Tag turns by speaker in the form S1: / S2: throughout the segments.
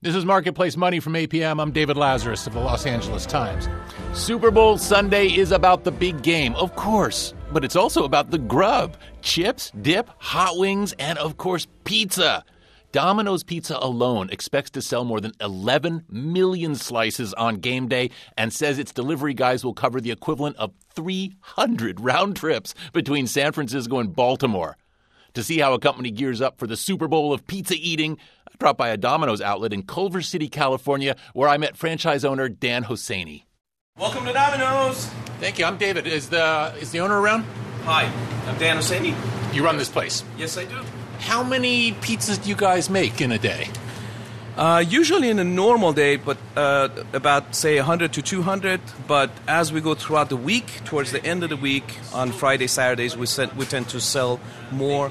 S1: This is Marketplace Money from APM. I'm David Lazarus of the Los Angeles Times. Super Bowl Sunday is about the big game, of course, but it's also about the grub. Chips, dip, hot wings, and, of course, pizza. Domino's Pizza alone expects to sell more than 11 million slices on game day and says its delivery guys will cover the equivalent of 300 round trips between San Francisco and Baltimore. To see how a company gears up for the Super Bowl of pizza eating, I dropped by a Domino's outlet in Culver City, California, where I met franchise owner Dan Hosseini.
S2: Welcome to Domino's.
S1: Thank you. I'm David. Is the owner around?
S2: Hi, I'm Dan Hosseini.
S1: You run this place?
S2: Yes, I do.
S1: How many pizzas do you guys make in a day?
S2: Usually in a normal day, but about, say, 100 to 200. But as we go throughout the week, towards the end of the week, on Friday, Saturdays, we tend to sell more.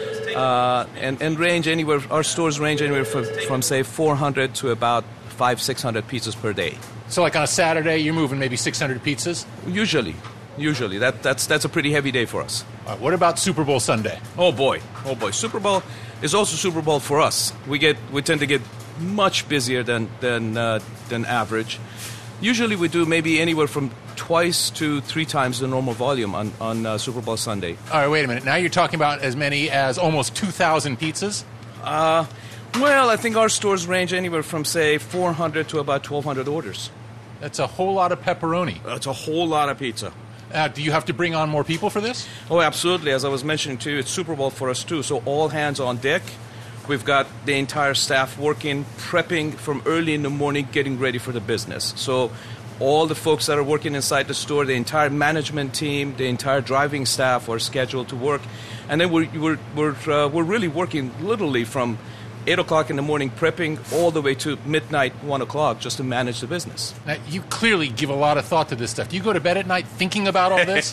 S2: And range anywhere, our stores range anywhere from say, 400 to about 500-600 pizzas per day.
S1: So like on a Saturday, you're moving maybe 600 pizzas? Usually.
S2: That's a pretty heavy day for us.
S1: What about Super Bowl Sunday?
S2: Oh boy. Super Bowl is also Super Bowl for us. We tend to get much busier than average. Usually we do maybe anywhere from twice to 3 times the normal volume on Super Bowl Sunday.
S1: All right, wait a minute. Now you're talking about as many as almost 2,000 pizzas?
S2: Well, I think our stores range anywhere from, say, 400 to about 1,200 orders.
S1: That's a whole lot of pepperoni.
S2: That's a whole lot of pizza.
S1: Do you have to bring on more people for this?
S2: Oh, absolutely. As I was mentioning to you, it's Super Bowl for us too, so all hands on deck. We've got the entire staff working, prepping from early in the morning, getting ready for the business. So all the folks that are working inside the store, the entire management team, the entire driving staff are scheduled to work. And then we're really working literally from 8 o'clock in the morning prepping all the way to midnight, 1 o'clock, just to manage the business.
S1: Now, you clearly give a lot of thought to this stuff. Do you go to bed at night thinking about all this?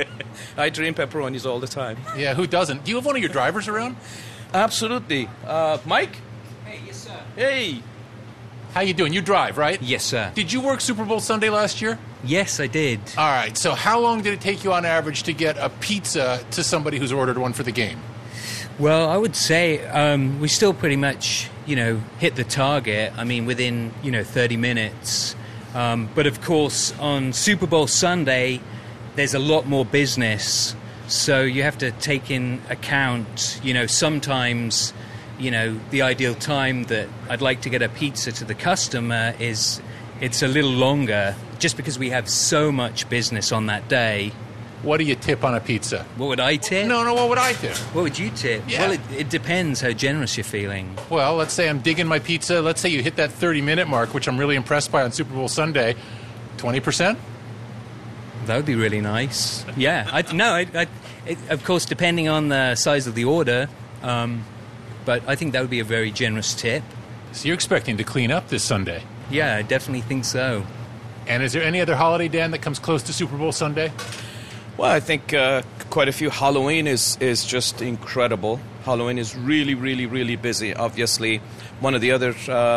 S2: I dream pepperonis all the time.
S1: Yeah, who doesn't? Do you have one of your drivers around?
S2: Absolutely. Mike?
S3: Hey, yes, sir.
S2: Hey.
S1: How you doing? You drive, right?
S3: Yes, sir.
S1: Did you work Super Bowl Sunday last year?
S3: Yes, I did.
S1: All right, so how long did it take you on average to get a pizza to somebody who's ordered one for the game?
S3: Well, I would say we still pretty much, hit the target. I mean, within, 30 minutes. But, of course, on Super Bowl Sunday, there's a lot more business. So you have to take in account, sometimes, the ideal time that I'd like to get a pizza to the customer it's a little longer, just because we have so much business on that day.
S1: What do you tip on a pizza?
S3: What would I tip?
S1: No, what would I tip?
S3: What would you tip?
S1: Yeah.
S3: Well, it depends how generous you're feeling.
S1: Well, let's say I'm digging my pizza. Let's say you hit that 30-minute mark, which I'm really impressed by on Super Bowl Sunday. 20%?
S3: That would be really nice. Yeah. Of course, depending on the size of the order, but I think that would be a very generous tip.
S1: So you're expecting to clean up this Sunday?
S3: Yeah, I definitely think so.
S1: And is there any other holiday, Dan, that comes close to Super Bowl Sunday?
S2: Well, I think quite a few. Halloween is just incredible. Halloween is really, really, really busy. Obviously, one of the other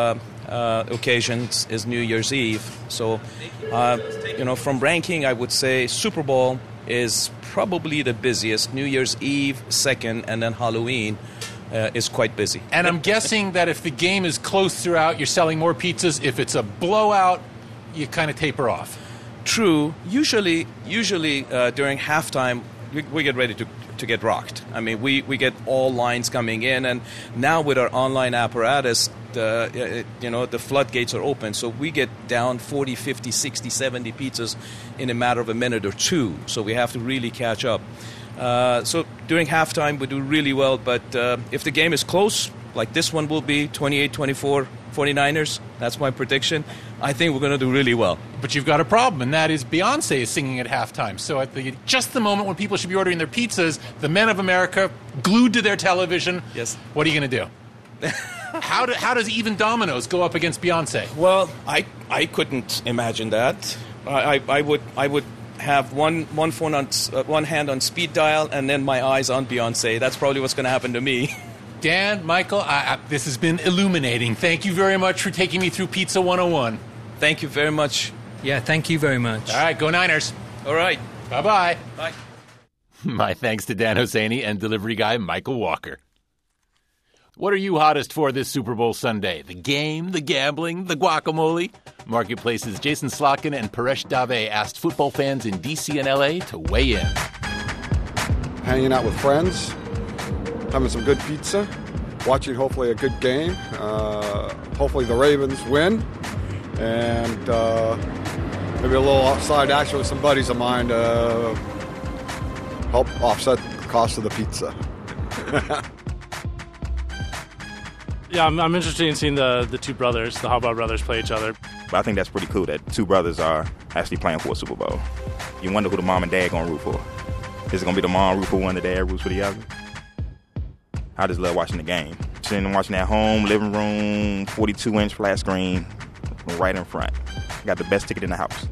S2: occasions is New Year's Eve. So, from ranking, I would say Super Bowl is probably the busiest. New Year's Eve second, and then Halloween is quite busy.
S1: And I'm guessing that if the game is close throughout, you're selling more pizzas. If it's a blowout, you kind of taper off.
S2: True. Usually during halftime, we get ready to get rocked. I mean, we get all lines coming in, and now with our online apparatus, the floodgates are open. So we get down 40, 50, 60, 70 pizzas in a matter of a minute or two. So we have to really catch up. So during halftime, we do really well. But if the game is close, like this one will be 28-24 49ers, that's my prediction, I think we're going to do really well.
S1: But you've got a problem, and that is Beyonce is singing at halftime. So at just the moment when people should be ordering their pizzas, the men of America, glued to their television,
S2: yes.
S1: What are you going to do? How does even Domino's go up against Beyonce?
S2: Well, I couldn't imagine that. I would have one phone on one hand on speed dial and then my eyes on Beyonce. That's probably what's going to happen to me.
S1: Dan, Michael, this has been illuminating. Thank you very much for taking me through Pizza 101.
S2: Thank you very much.
S3: Yeah, thank you very much.
S1: All right, go Niners.
S2: All right.
S1: Bye-bye.
S2: Bye.
S1: My thanks to Dan Hosseini and delivery guy Michael Walker. What are you hottest for this Super Bowl Sunday? The game, the gambling, the guacamole? Marketplace's Jason Slotkin and Paresh Dave asked football fans in D.C. and L.A. to weigh in.
S4: Hanging out with friends, having some good pizza, watching hopefully a good game. Hopefully the Ravens win. And maybe a little outside action with some buddies of mine to help offset the cost of the pizza.
S5: Yeah, I'm interested in seeing the two brothers, the Harbaugh brothers, play each other.
S6: But I think that's pretty cool that two brothers are actually playing for a Super Bowl. You wonder who the mom and dad going to root for. Is it going to be the mom root for one, the dad roots for the other? I just love watching the game. Sitting and watching at home, living room, 42-inch flat screen, right in front. Got the best ticket in the house.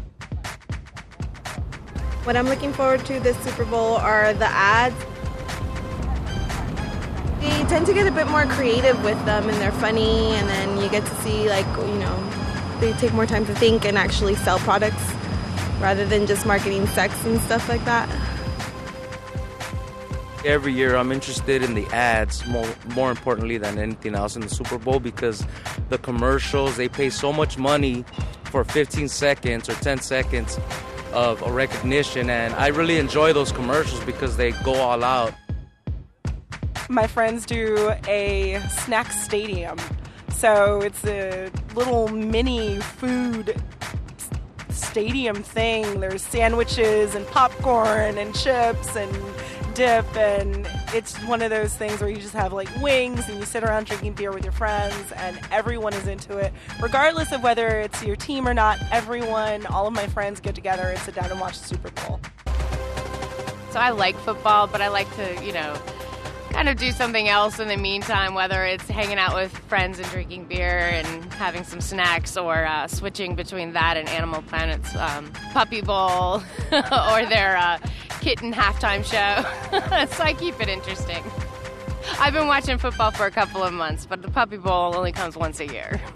S7: What I'm looking forward to this Super Bowl are the ads. They tend to get a bit more creative with them, and they're funny, and then you get to see, they take more time to think and actually sell products rather than just marketing sex and stuff like that.
S8: Every year I'm interested in the ads more importantly than anything else in the Super Bowl, because the commercials, they pay so much money for 15 seconds or 10 seconds of a recognition, and I really enjoy those commercials because they go all out.
S9: My friends do a snack stadium, so it's a little mini food stadium thing. There's sandwiches and popcorn and chips and dip, and it's one of those things where you just have wings and you sit around drinking beer with your friends, and everyone is into it. Regardless of whether it's your team or not, all of my friends get together and sit down and watch the Super Bowl.
S10: So I like football, but I like to, kind of do something else in the meantime, whether it's hanging out with friends and drinking beer and having some snacks, or switching between that and Animal Planet's Puppy Bowl or their kitten halftime show. So I keep it interesting. I've been watching football for a couple of months, but the Puppy Bowl only comes once a year.